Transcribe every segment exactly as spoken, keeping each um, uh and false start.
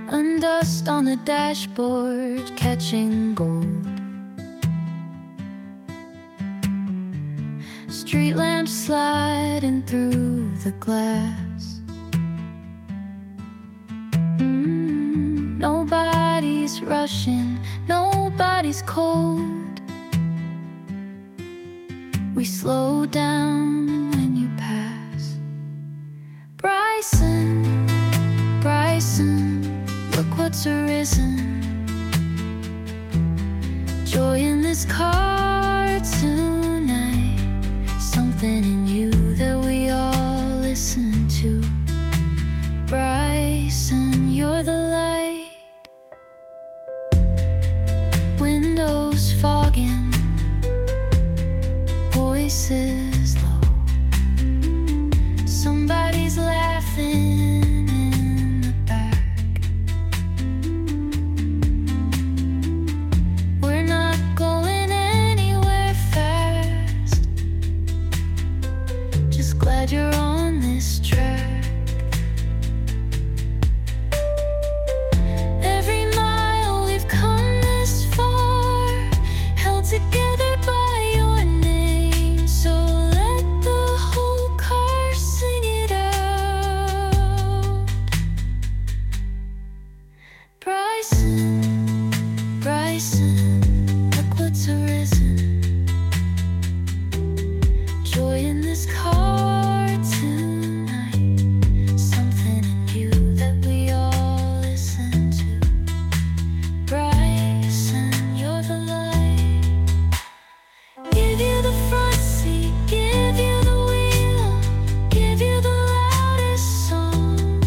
and dust on the dashboard, catching gold. Street lamps sliding through the glass. mm, Nobody's rushing, nobody's cold. We slow down when you pass. Bryson, Bryson, look what's arisen. Joy in this car tonight. Something in you that we all listen to. Bryson, you're the light. Windows fogging, voices low. Somebody's laughing in the back. We're not going anywhere fast. Just glad you're on this track. Every mile we've come this far, held together by your name. So let the whole car sing it out. Bryson, Bryson, look what's arisen. Joy in this car tonight. Something in you that we all listen to. Bryson, you're the light. Give you the front seat, give you the wheel, give you the loudest song.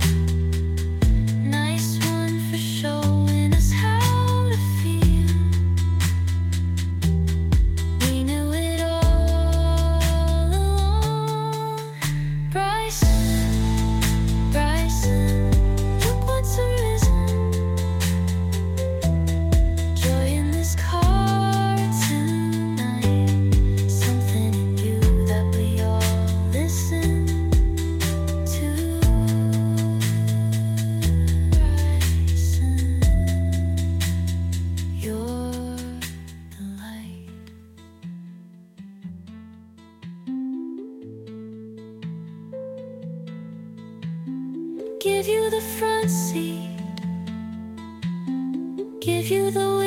Nice one for showing us how to feel. We knew it all along. Bryson, Bryson, look what's arisen. Joy in this car tonight. Something in you that we all listen to. Bryson, you're the light. Give you the front seat, give you the